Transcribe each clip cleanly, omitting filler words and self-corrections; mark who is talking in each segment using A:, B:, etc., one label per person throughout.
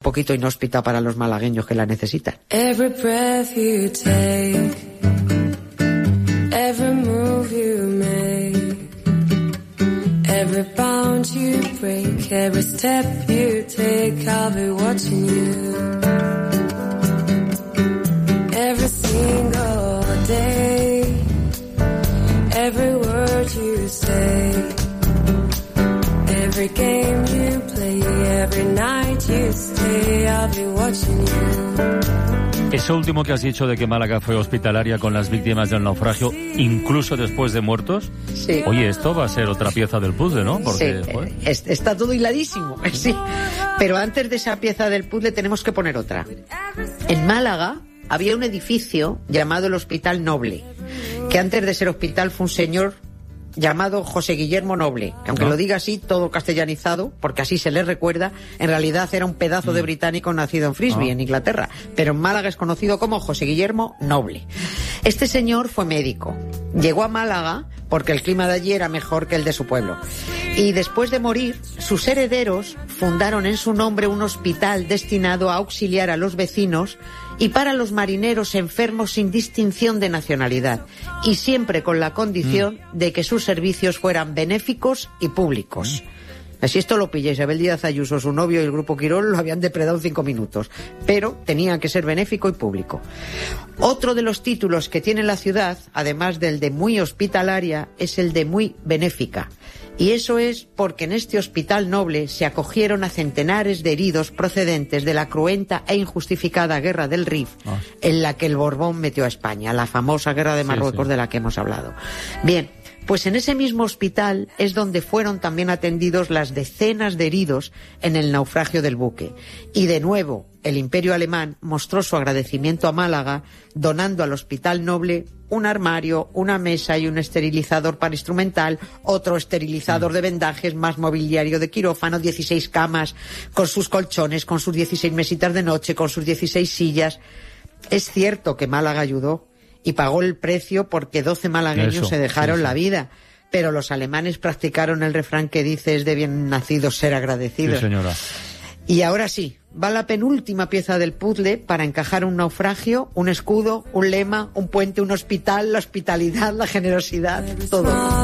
A: poquito inhóspita para los malagueños que la necesitan.
B: Every breath you take, every move you make, every bound you break, every step you take, I'll be watching you. Every single day, every word you say, every game you play, every night you stay, I'll be watching you.
C: Eso último que has dicho de que Málaga fue hospitalaria con las víctimas del naufragio, incluso después de muertos.
A: Sí.
C: Oye, esto va a ser otra pieza del puzzle, ¿no? Porque,
A: sí, está todo hiladísimo, sí. Pero antes de esa pieza del puzzle tenemos que poner otra. En Málaga había un edificio llamado el Hospital Noble, que antes de ser hospital fue un señor llamado José Guillermo Noble, que aunque lo diga así, todo castellanizado, porque así se le recuerda, en realidad era un pedazo de británico nacido en Frisbee, en Inglaterra, pero en Málaga es conocido como José Guillermo Noble. Este señor fue médico, llegó a Málaga porque el clima de allí era mejor que el de su pueblo, y después de morir, sus herederos fundaron en su nombre un hospital destinado a auxiliar a los vecinos y para los marineros enfermos sin distinción de nacionalidad, y siempre con la condición de que sus servicios fueran benéficos y públicos. Así esto lo pilla Isabel Díaz Ayuso, su novio y el Grupo Quirón lo habían depredado en 5 minutos, pero tenía que ser benéfico y público. Otro de los títulos que tiene la ciudad, además del de muy hospitalaria, es el de muy benéfica. Y eso es porque en este Hospital Noble se acogieron a centenares de heridos procedentes de la cruenta e injustificada Guerra del Rif, en la que el Borbón metió a España, la famosa Guerra de Marruecos de la que hemos hablado. Bien, pues en ese mismo hospital es donde fueron también atendidos las decenas de heridos en el naufragio del buque. Y de nuevo, el Imperio Alemán mostró su agradecimiento a Málaga donando al Hospital Noble un armario, una mesa y un esterilizador para instrumental, otro esterilizador de vendajes, más mobiliario de quirófano, 16 camas, con sus colchones, con sus 16 mesitas de noche, con sus 16 sillas. Es cierto que Málaga ayudó y pagó el precio porque 12 malagueños se dejaron la vida. Pero los alemanes practicaron el refrán que dice: es de bien nacidos ser agradecidos.
C: Sí, señora.
A: Y ahora sí, va la penúltima pieza del puzzle para encajar un naufragio, un escudo, un lema, un puente, un hospital, la hospitalidad, la generosidad, todo.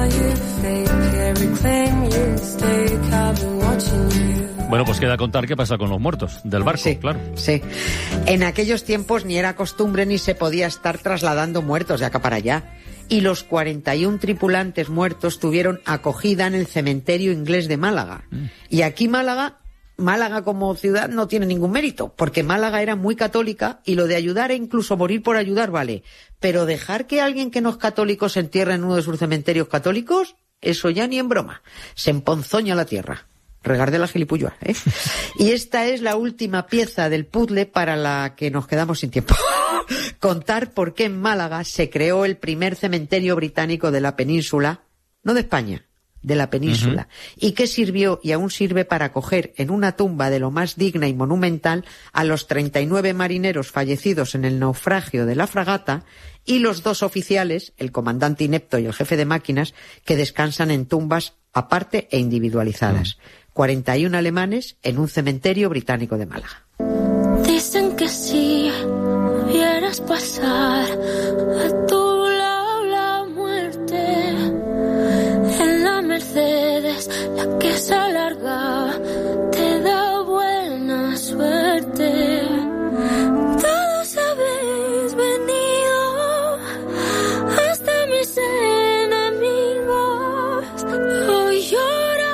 C: Bueno, pues queda contar qué pasa con los muertos del barco,
A: sí,
C: claro.
A: Sí. En aquellos tiempos ni era costumbre ni se podía estar trasladando muertos de acá para allá. Y los 41 tripulantes muertos tuvieron acogida en el cementerio inglés de Málaga. Y aquí Málaga como ciudad no tiene ningún mérito, porque Málaga era muy católica y lo de ayudar e incluso morir por ayudar vale. Pero dejar que alguien que no es católico se entierre en uno de sus cementerios católicos, eso ya ni en broma. Se emponzoña la tierra. Regarde la gilipulloa, ¿eh? Y esta es la última pieza del puzzle para la que nos quedamos sin tiempo. Contar por qué en Málaga se creó el primer cementerio británico de la península, no de España, de la península, y que sirvió y aún sirve para acoger en una tumba de lo más digna y monumental a los 39 marineros fallecidos en el naufragio de la fragata y los 2 oficiales, el comandante inepto y el jefe de máquinas, que descansan en tumbas aparte e individualizadas. 41 alemanes en un cementerio británico de Málaga.
D: Dicen que si vieras pasar a tu lado la muerte en la Mercedes, la que se alarga, te da buena suerte. Todos habéis venido hasta mis enemigos, hoy lloran.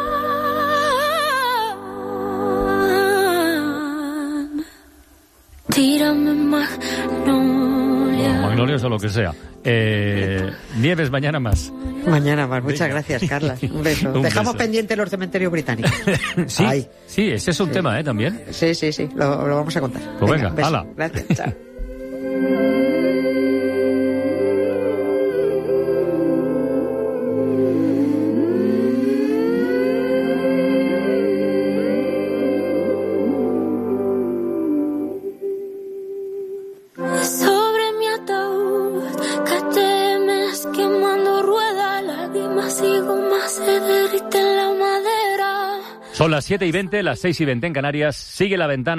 D: Tírame
C: magnolias o lo que sea. Nieves, mañana más.
A: Mañana más. Muchas gracias, Carla. Un beso. Dejamos pendiente los cementerios británicos.
C: Sí, sí, ese es un tema, también.
A: Sí, lo vamos a contar.
C: Pues venga, hala.
A: Gracias, chao.
C: Son las 7:20, las 6:20 en Canarias. Sigue La Ventana.